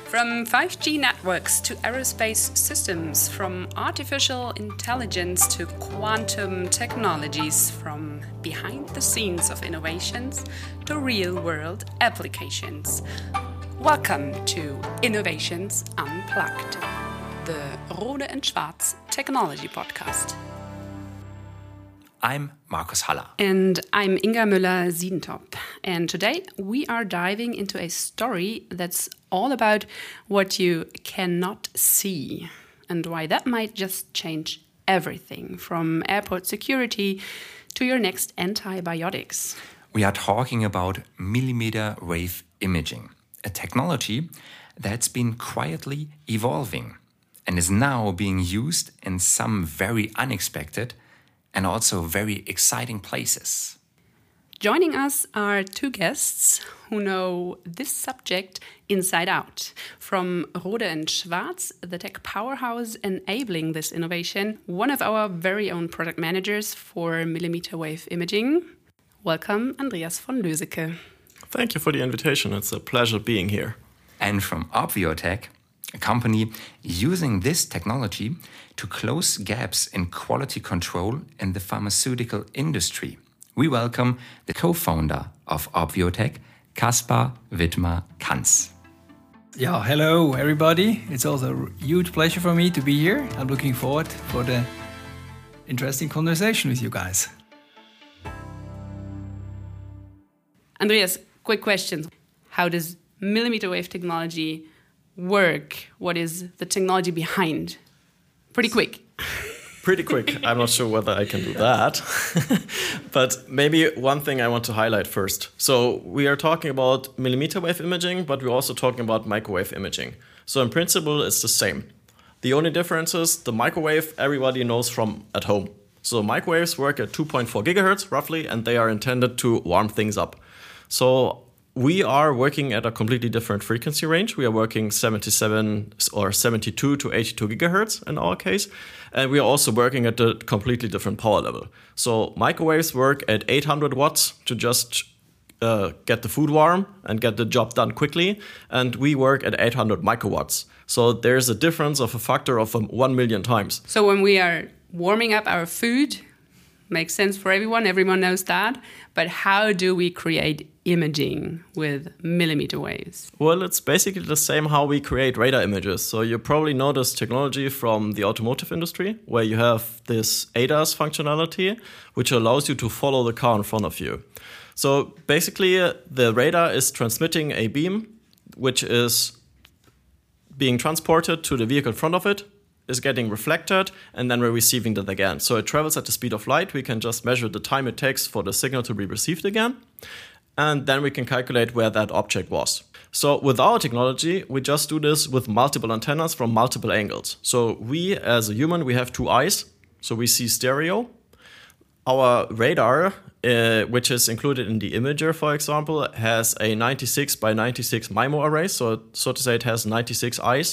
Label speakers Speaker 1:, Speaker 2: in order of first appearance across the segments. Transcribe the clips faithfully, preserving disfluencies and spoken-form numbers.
Speaker 1: From five G networks to aerospace systems, from artificial intelligence to quantum technologies, from behind the scenes of innovations to real-world applications. Welcome to Innovations Unplugged, the Rode and Schwarz Technology Podcast.
Speaker 2: I'm Markus Haller.
Speaker 1: And I'm Inga Müller-Siedentop. And today we are diving into a story that's all about what you cannot see and why that might just change everything from airport security to your next antibiotics.
Speaker 2: We are talking about millimeter wave imaging, a technology that's been quietly evolving and is now being used in some very unexpected and also very exciting places.
Speaker 1: Joining us are two guests who know this subject inside out. From Rode and Schwarz, the tech powerhouse enabling this innovation, one of our very own product managers for millimeter wave imaging. Welcome, Andreas von Löseke.
Speaker 3: Thank you for the invitation. It's a pleasure being here.
Speaker 2: And from Obviotech, a company using this technology to close gaps in quality control in the pharmaceutical industry. We welcome the co-founder of Obviotech, Kaspar Wittmer-Kanz.
Speaker 4: Yeah, hello everybody. It's also a huge pleasure for me to be here. I'm looking forward for the interesting conversation with you guys.
Speaker 1: Andreas, quick question. How does millimeter wave technology work? What is the technology behind? Pretty quick.
Speaker 3: Pretty quick. I'm not sure whether I can do that. But maybe one thing I want to highlight first. So we are talking about millimeter wave imaging, but we're also talking about microwave imaging. So in principle, it's the same. The only difference is the microwave everybody knows from at home. So microwaves work at two point four gigahertz roughly, and they are intended to warm things up. So we are working at a completely different frequency range. We are working seventy-seven or seventy-two to eighty-two gigahertz in our case. And we are also working at a completely different power level. So microwaves work at eight hundred watts to just uh, get the food warm and get the job done quickly. And we work at eight hundred microwatts. So there's a difference of a factor of um, one million times.
Speaker 1: So when we are warming up our food, makes sense for everyone, everyone knows that. But how do we create imaging with millimeter waves?
Speaker 3: Well, it's basically the same how we create radar images. So you probably know this technology from the automotive industry, where you have this A D A S functionality, which allows you to follow the car in front of you. So basically, uh, the radar is transmitting a beam, which is being transported to the vehicle in front of it, is getting reflected, and then we're receiving that again. So it travels at the speed of light. We can just measure the time it takes for the signal to be received again. And then we can calculate where that object was. So with our technology, we just do this with multiple antennas from multiple angles. So we, as a human, we have two eyes. So we see stereo. Our radar, uh, which is included in the imager, for example, has a ninety-six by ninety-six MIMO array. So, so to say, it has ninety-six eyes.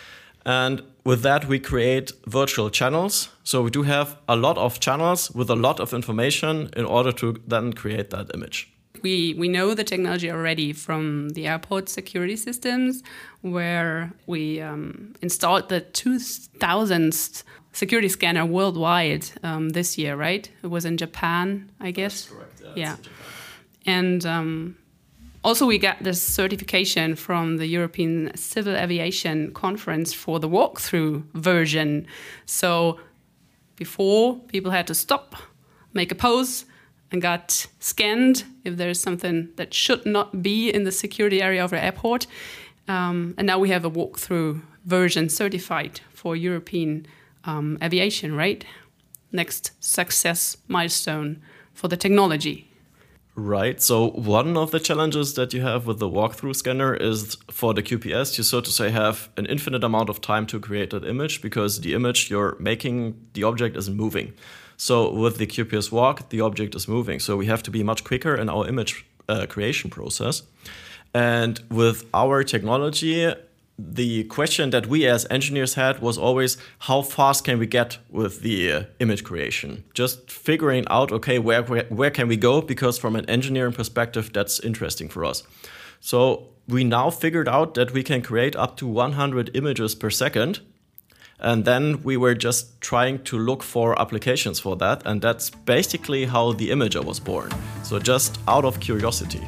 Speaker 3: And with that, we create virtual channels. So we do have a lot of channels with a lot of information in order to then create that image.
Speaker 1: We we know the technology already from the airport security systems, where we um, installed the two thousandth security scanner worldwide um, this year, right? It was in Japan, I guess.
Speaker 3: That's correct. Yeah.
Speaker 1: yeah. And um, also we got this certification from the European Civil Aviation Conference for the walkthrough version. So before, people had to stop, make a pose, and got scanned if there's something that should not be in the security area of the airport. Um, and now we have a walkthrough version certified for European um, aviation, right? Next success milestone for the technology.
Speaker 3: Right. So one of the challenges that you have with the walkthrough scanner is for the Q P S, you so to say have an infinite amount of time to create that image because the image you're making, the object isn't moving. So with the Q P S walk, the object is moving. So we have to be much quicker in our image uh, creation process. And with our technology, the question that we as engineers had was always, how fast can we get with the uh, image creation? Just figuring out, okay, where, where where can we go? Because from an engineering perspective, that's interesting for us. So we now figured out that we can create up to one hundred images per second. And then we were just trying to look for applications for that. And that's basically how the Imager was born. So just out of curiosity.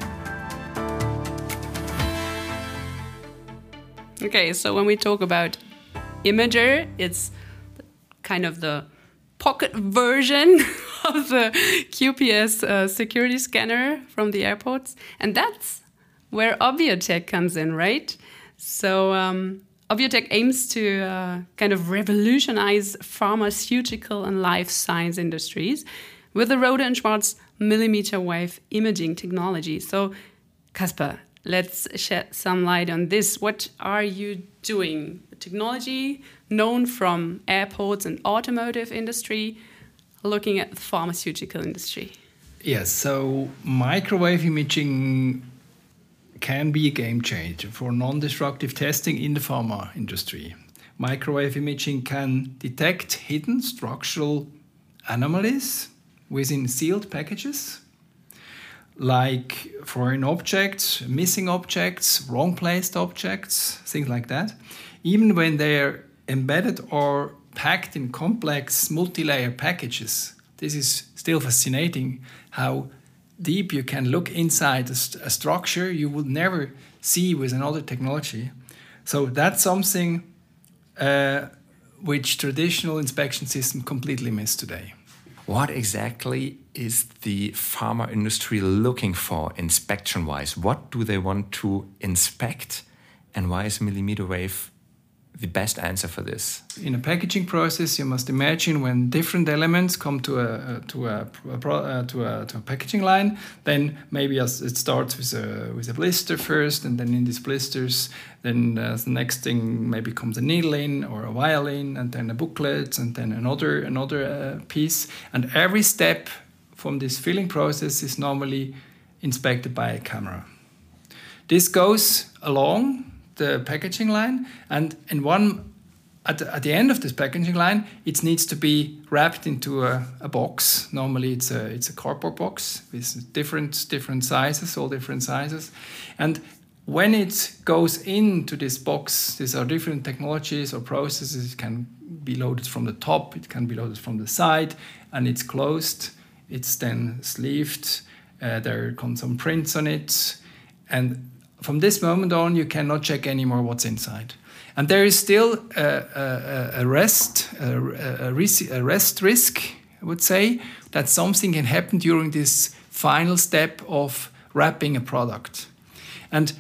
Speaker 1: Okay, so when we talk about Imager, it's kind of the pocket version of the Q P S uh, security scanner from the airports. And that's where Obiotech comes in, right? So um, Obiotech aims to uh, kind of revolutionize pharmaceutical and life science industries with the Rohde and Schwarz millimeter wave imaging technology. So, Kasper, let's shed some light on this. What are you doing? The technology known from airports and automotive industry, looking at the pharmaceutical industry.
Speaker 4: Yes, so microwave imaging can be a game changer for non-destructive testing in the pharma industry. Microwave imaging can detect hidden structural anomalies within sealed packages, like foreign objects, missing objects, wrong-placed objects, things like that, even when they're embedded or packed in complex multi-layer packages. This is still fascinating, how deep you can look inside a, st- a structure you would never see with another technology. So that's something uh, which traditional inspection systems completely miss today.
Speaker 2: What exactly is the pharma industry looking for inspection-wise? What do they want to inspect? And why is millimeter wave the best answer for this?
Speaker 4: In a packaging process, you must imagine when different elements come to a to a, a uh, to a to a packaging line, then maybe as it starts with a with a blister first, and then in these blisters, then uh, the next thing maybe comes a needle in or a vial in, and then a booklet, and then another another uh, piece, and every step from this filling process is normally inspected by a camera. This goes along the packaging line, and in one at the, at the end of this packaging line, it needs to be wrapped into a, a box. Normally, it's a it's a cardboard box with different different sizes, all different sizes, and when it goes into this box, these are different technologies or processes. It can be loaded from the top, it can be loaded from the side, and it's closed. It's then sleeved. Uh, there come some prints on it, and from this moment on, you cannot check anymore what's inside. And there is still a, a, a rest, a, a, a rest risk, I would say, that something can happen during this final step of wrapping a product. And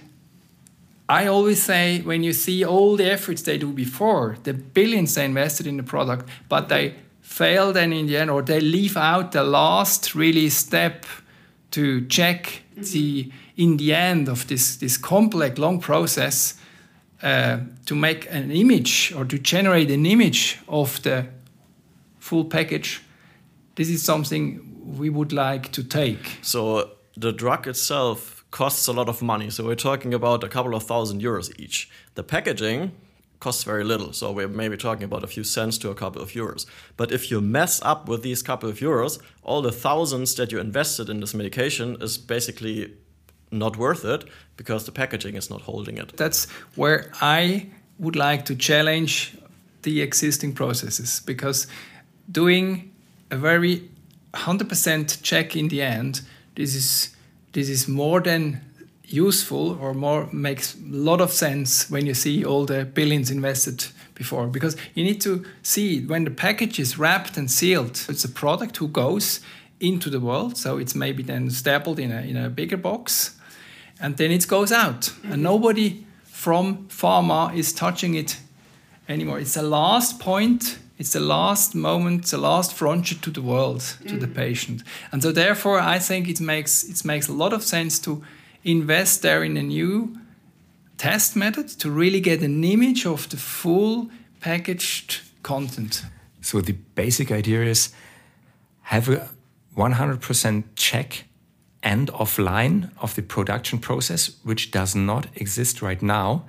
Speaker 4: I always say, when you see all the efforts they do before, the billions they invested in the product, but they fail then in the end, or they leave out the last really step to check the in the end of this, this complex, long process uh, to make an image or to generate an image of the full package, this is something we would like to take.
Speaker 3: So the drug itself costs a lot of money. So we're talking about a couple of thousand euros each. The packaging costs very little. So we're maybe talking about a few cents to a couple of euros. But if you mess up with these couple of euros, all the thousands that you invested in this medication is basically not worth it because the packaging is not holding it.
Speaker 4: That's where I would like to challenge the existing processes, because doing a very one hundred percent check in the end, this is this is more than useful, or more makes a lot of sense when you see all the billions invested before, because you need to see when the package is wrapped and sealed, it's a product who goes into the world, so it's maybe then stapled in a in a bigger box, and then it goes out, mm-hmm. and nobody from pharma is touching it anymore. It's the last point, it's the last moment, the last frontier to the world, mm-hmm. to the patient. And so therefore I think it makes it makes a lot of sense to invest there in a new test method to really get an image of the full packaged content.
Speaker 2: So the basic idea is have a one hundred percent check end of line of the production process, which does not exist right now.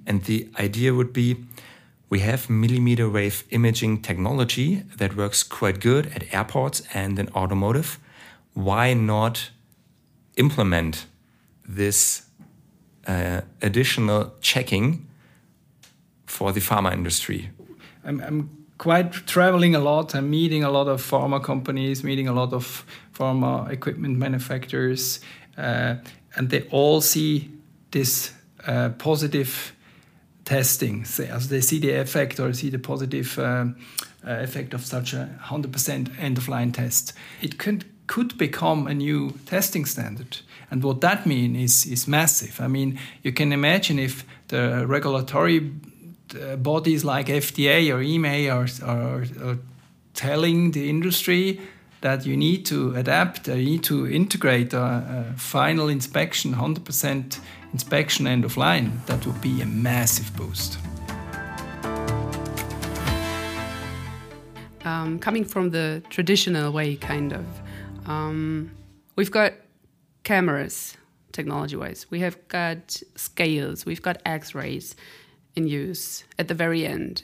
Speaker 2: And the idea would be, we have millimeter wave imaging technology that works quite good at airports and in automotive. Why not implement this uh, additional checking for the pharma industry?
Speaker 4: I'm, I'm quite traveling a lot. I'm meeting a lot of pharma companies, meeting a lot of pharma equipment manufacturers, uh, and they all see this uh, positive testing, as they see the effect or see the positive um, uh, effect of such a one hundred percent end-of-line test. It could could become a new testing standard. And what that means is, is massive. I mean, you can imagine if the regulatory uh, bodies like F D A or E M A are, are, are telling the industry that you need to adapt, uh, you need to integrate a, a final inspection, one hundred percent inspection end of line, that would be a massive boost.
Speaker 1: Um, coming from the traditional way, kind of, um, we've got cameras, technology-wise. We have got scales. We've got X-rays in use at the very end.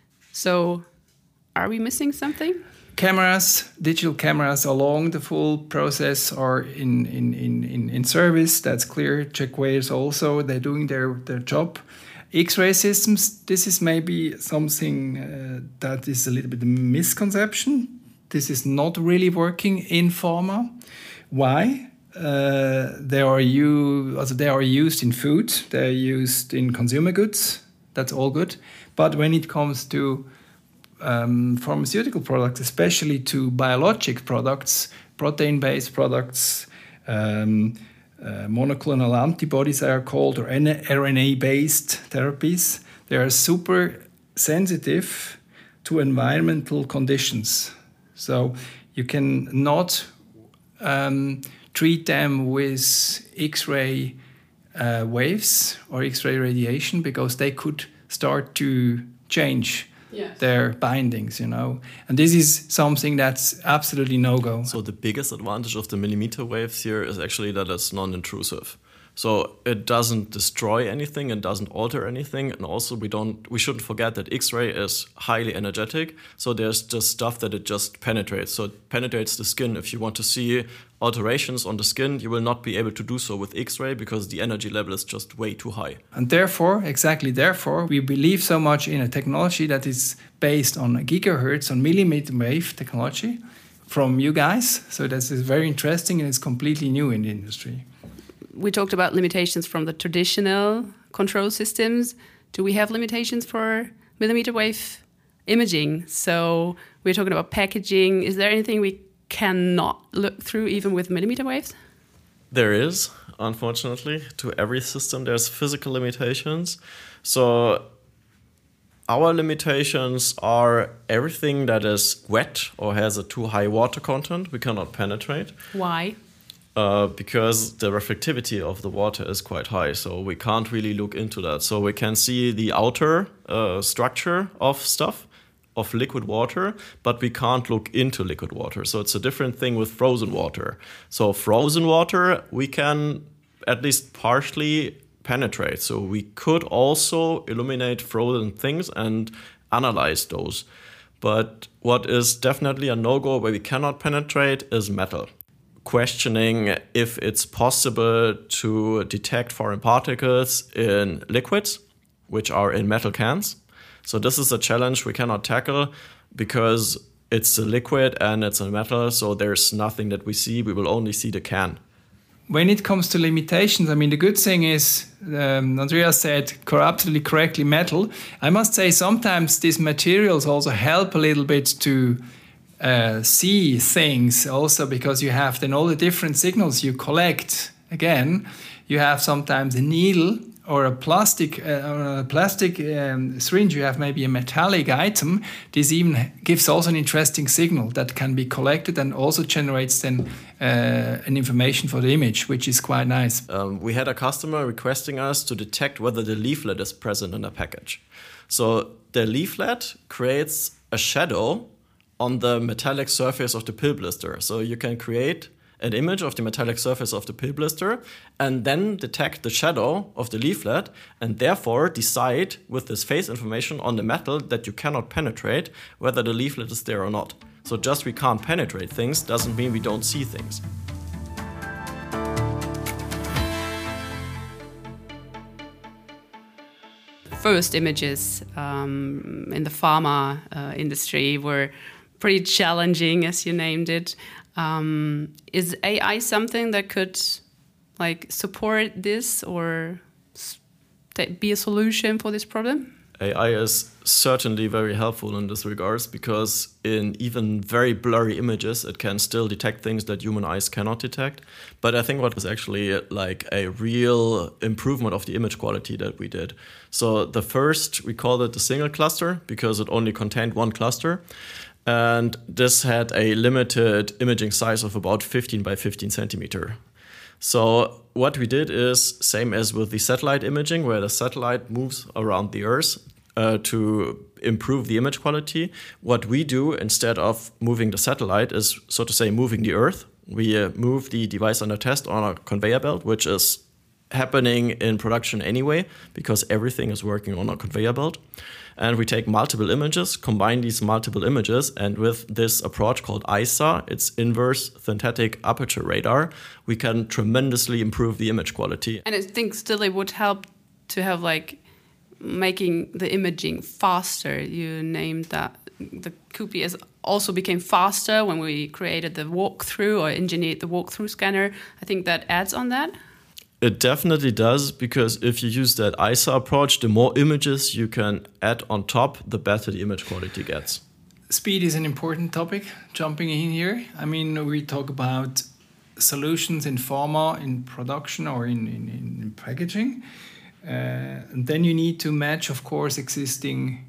Speaker 1: So, are we missing something?
Speaker 4: Cameras, digital cameras along the full process are in, in, in, in, in service. That's clear. Checkweighers also, they're doing their, their job. X-ray systems, this is maybe something uh, that is a little bit of a misconception. This is not really working in pharma. Why? Uh, they are u- also they are used in food. They're used in consumer goods. That's all good. But when it comes to Um, pharmaceutical products, especially to biologic products, protein-based products, um, uh, monoclonal antibodies they are called, or R N A-based therapies, they are super sensitive to environmental conditions. So you can not um, treat them with X-ray uh, waves or X-ray radiation, because they could start to change Yes. their bindings, you know. And this is something that's absolutely no-go.
Speaker 3: So the biggest advantage of the millimeter waves here is actually that it's non-intrusive. So it doesn't destroy anything, it doesn't alter anything, and also we don't we shouldn't forget that X-ray is highly energetic, so there's just stuff that it just penetrates. So it penetrates the skin. If you want to see alterations on the skin, you will not be able to do so with X-ray because the energy level is just way too high.
Speaker 4: And therefore, exactly therefore, we believe so much in a technology that is based on gigahertz, on millimeter wave technology from you guys. So this is very interesting and it's completely new in the industry.
Speaker 1: We talked about limitations from the traditional control systems. Do we have limitations for millimeter wave imaging? So we're talking about packaging. Is there anything we cannot look through even with millimeter waves?
Speaker 3: There is, unfortunately. To every system there's physical limitations. So our limitations are everything that is wet or has a too high water content we cannot penetrate.
Speaker 1: Why?
Speaker 3: Uh, because the reflectivity of the water is quite high, so we can't really look into that. So we can see the outer uh, structure of stuff, of liquid water, but we can't look into liquid water. So it's a different thing with frozen water. So frozen water, we can at least partially penetrate. So we could also illuminate frozen things and analyze those. But what is definitely a no-go where we cannot penetrate is metal. Questioning if it's possible to detect foreign particles in liquids, which are in metal cans. So this is a challenge we cannot tackle because it's a liquid and it's a metal, so there's nothing that we see. We will only see the can.
Speaker 4: When it comes to limitations, I mean, the good thing is, um, Andreas said absolutely correctly, metal. I must say sometimes these materials also help a little bit to Uh, see things also, because you have then all the different signals you collect. Again, you have sometimes a needle or a plastic uh, or a plastic um, syringe. You have maybe a metallic item. This even gives also an interesting signal that can be collected and also generates then uh, an information for the image, which is quite nice.
Speaker 3: Um, we had a customer requesting us to detect whether the leaflet is present in a package. So the leaflet creates a shadow on the metallic surface of the pill blister. So you can create an image of the metallic surface of the pill blister and then detect the shadow of the leaflet and therefore decide with this phase information on the metal that you cannot penetrate whether the leaflet is there or not. So just we can't penetrate things doesn't mean we don't see things.
Speaker 1: First images um, in the pharma uh, industry were pretty challenging, as you named it. Um, is A I something that could like support this or be a solution for this problem?
Speaker 3: A I is certainly very helpful in this regards because in even very blurry images, it can still detect things that human eyes cannot detect. But I think what was actually like a real improvement of the image quality that we did. So the first, we called it the single cluster because it only contained one cluster. And this had a limited imaging size of about fifteen by fifteen centimeter. So what we did is same as with the satellite imaging, where the satellite moves around the Earth uh, to improve the image quality. What we do instead of moving the satellite is, so to say, moving the Earth. We uh, move the device under test on a conveyor belt, which is happening in production anyway, because everything is working on a conveyor belt. And we take multiple images, combine these multiple images, and with this approach called I S A, it's inverse synthetic aperture radar, we can tremendously improve the image quality.
Speaker 1: And I think still it would help to have like making the imaging faster. You named that the Cupee is also became faster when we created the walkthrough or engineered the walkthrough scanner. I think that adds on that.
Speaker 3: It definitely does, because if you use that I S A approach, the more images you can add on top, the better the image quality gets.
Speaker 4: Speed is an important topic, jumping in here. I mean, we talk about solutions in pharma, in production or in, in, in packaging. Uh, and then you need to match, of course, existing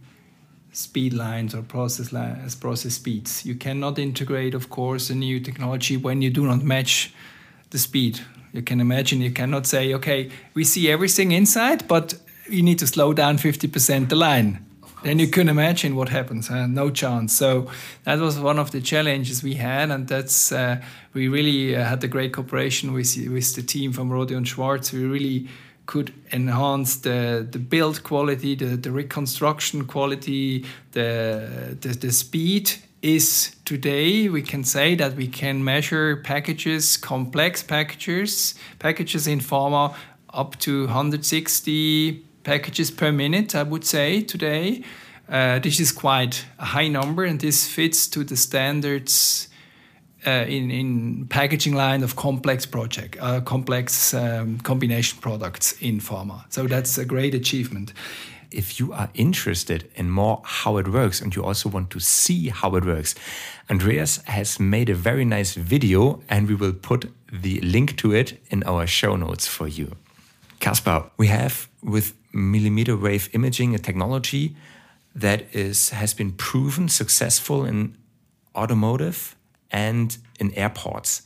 Speaker 4: speed lines or process lines, process speeds. You cannot integrate, of course, a new technology when you do not match the speed. You can imagine you cannot say, okay, we see everything inside, but you need to slow down fifty percent the line. Then you can imagine what happens. Huh? No chance. So that was one of the challenges we had, and that's uh, we really uh, had a great cooperation with with the team from Rohde and Schwarz. We really could enhance the, the build quality, the, the reconstruction quality, the, the the speed. Is today we can say that we can measure packages, complex packages, packages in pharma up to one hundred sixty packages per minute, I would say today. Uh, this is quite a high number, and this fits to the standards uh, in, in packaging line of complex project, uh, complex um, combination products in pharma. So that's a great achievement.
Speaker 2: If you are interested in more how it works and you also want to see how it works, Andreas has made a very nice video and we will put the link to it in our show notes for you. Kaspar, we have with millimeter wave imaging a technology that is has been proven successful in automotive and in airports.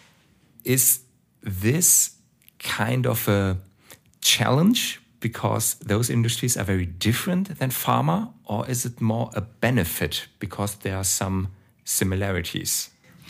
Speaker 2: Is this kind of a challenge because those industries are very different than pharma, or is it more a benefit because there are some similarities?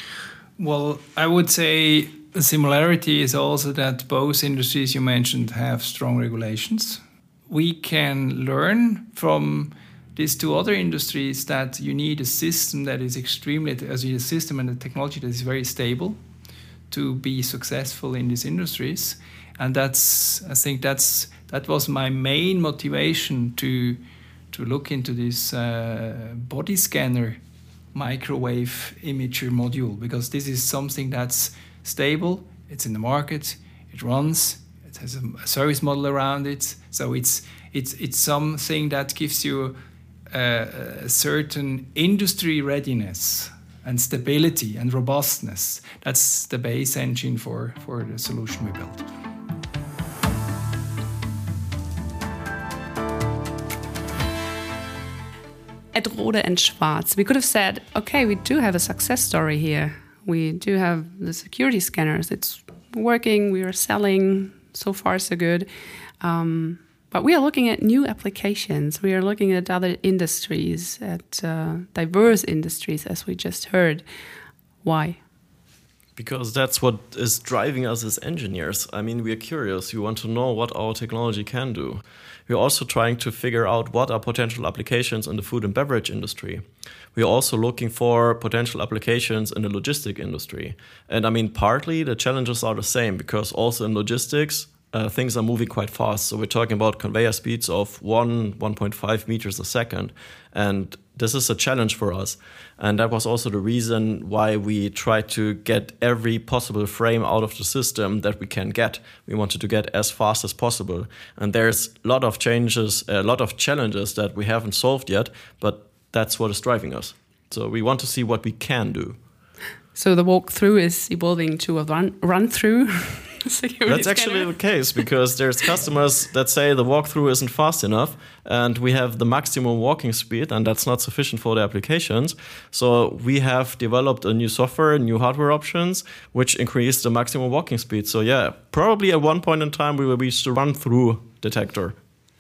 Speaker 4: Well, I would say the similarity is also that both industries you mentioned have strong regulations. We can learn from these two other industries that you need a system that is extremely, as a system and a technology that is very stable to be successful in these industries. And that's, I think that's, that was my main motivation to to look into this uh, body scanner microwave imager module, because this is something that's stable, it's in the market, it runs, it has a service model around it. So it's it's it's something that gives you a, a certain industry readiness and stability and robustness. That's the base engine for, for the solution we built.
Speaker 1: At Rohde and Schwarz, we could have said, okay, we do have a success story here. We do have the security scanners. It's working. We are selling. So far, so good. Um, but we are looking at new applications. We are looking at other industries, at uh, diverse industries, as we just heard. Why?
Speaker 3: Because that's what is driving us as engineers. I mean, we are curious. We want to know what our technology can do. We're also trying to figure out what are potential applications in the food and beverage industry. We're also looking for potential applications in the logistic industry. And I mean, partly the challenges are the same because also in logistics, uh, things are moving quite fast. So we're talking about conveyor speeds of one, one point five meters a second. And this is a challenge for us. And that was also the reason why we tried to get every possible frame out of the system that we can get. We wanted to get as fast as possible. And there's a lot of changes, a lot of challenges that we haven't solved yet, but that's what is driving us. So we want to see what we can do.
Speaker 1: So the walkthrough is evolving to a run, run through.
Speaker 3: That's actually the case because there's customers that say the walkthrough isn't fast enough and we have the maximum walking speed and that's not sufficient for the applications. So we have developed a new software, new hardware options, which increase the maximum walking speed. So yeah, probably at one point in time we will reach the run-through detector.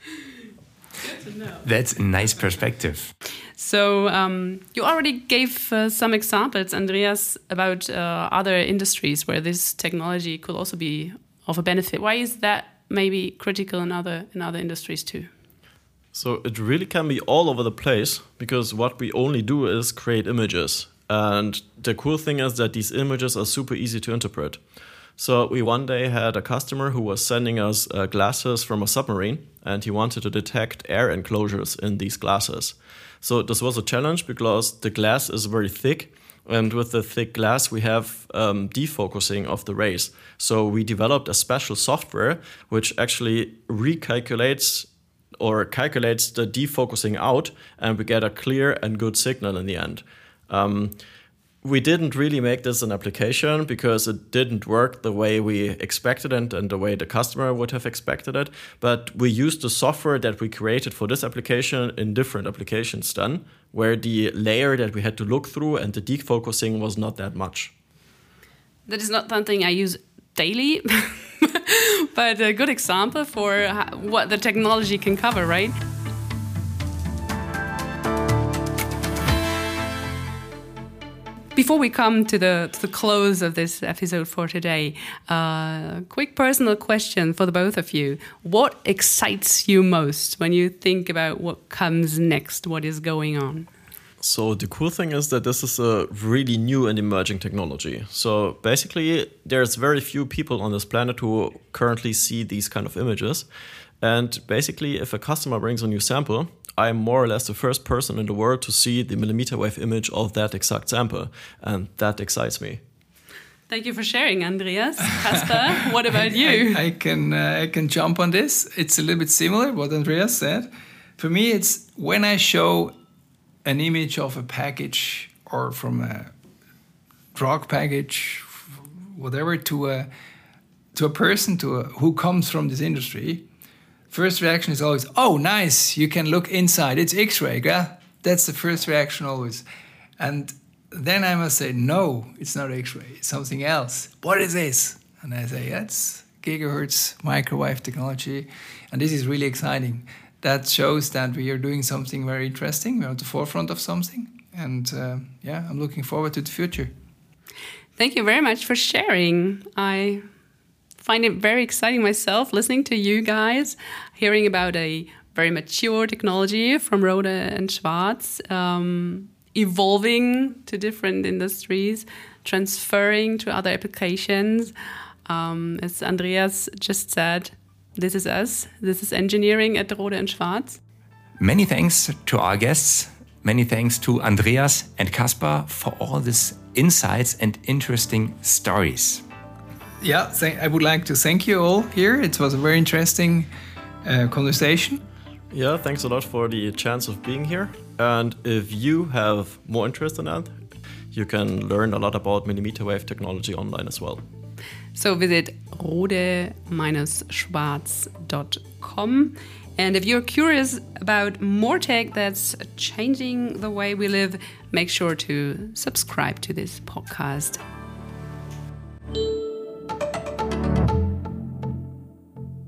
Speaker 1: Good to know.
Speaker 2: That's a nice perspective.
Speaker 1: So um, you already gave uh, some examples, Andreas, about uh, other industries where this technology could also be of a benefit. Why is that maybe critical in other in other industries too?
Speaker 3: So it really can be all over the place because what we only do is create images. And the cool thing is that these images are super easy to interpret. So we one day had a customer who was sending us uh, glasses from a submarine and he wanted to detect air enclosures in these glasses. So this was a challenge because the glass is very thick and with the thick glass we have um, defocusing of the rays. So we developed a special software which actually recalculates or calculates the defocusing out and we get a clear and good signal in the end. Um, We didn't really make this an application because it didn't work the way we expected it and the way the customer would have expected it. But we used the software that we created for this application in different applications then, where the layer that we had to look through and the defocusing was not that much.
Speaker 1: That is not something I use daily, but a good example for what the technology can cover, right? Before we come to the, to the close of this episode for today, a uh, quick personal question for the both of you. What excites you most when you think about what comes next, what is going on?
Speaker 3: So the cool thing is that this is a really new and emerging technology. So basically, there's very few people on this planet who currently see these kind of images. And basically, if a customer brings a new sample, I'm more or less the first person in the world to see the millimeter wave image of that exact sample. And that excites me.
Speaker 1: Thank you for sharing, Andreas. Kasper, what about you?
Speaker 4: I, I can uh, I can jump on this. It's a little bit similar what Andreas said. For me, it's when I show an image of a package or from a drug package, whatever, to a to a person to a, who comes from this industry. First reaction is always, oh, nice, you can look inside. It's X-ray, yeah? That's the first reaction always. And then I must say, no, it's not X-ray, it's something else. What is this? And I say, that's gigahertz microwave technology. And this is really exciting. That shows that we are doing something very interesting. We're at the forefront of something. And uh, yeah, I'm looking forward to the future.
Speaker 1: Thank you very much for sharing. I find it very exciting myself listening to you guys, hearing about a very mature technology from Rohde and Schwarz, um, evolving to different industries, transferring to other applications. Um, as Andreas just said, this is us. This is engineering at Rohde and Schwarz.
Speaker 2: Many thanks to our guests. Many thanks to Andreas and Kasper for all these insights and interesting stories.
Speaker 4: Yeah, th- I would like to thank you all here. It was a very interesting uh, conversation.
Speaker 3: Yeah, thanks a lot for the chance of being here. And if you have more interest in that, you can learn a lot about millimeter wave technology online as well.
Speaker 1: So visit rohde dash schwarz dot com. And if you're curious about more tech that's changing the way we live, make sure to subscribe to this podcast.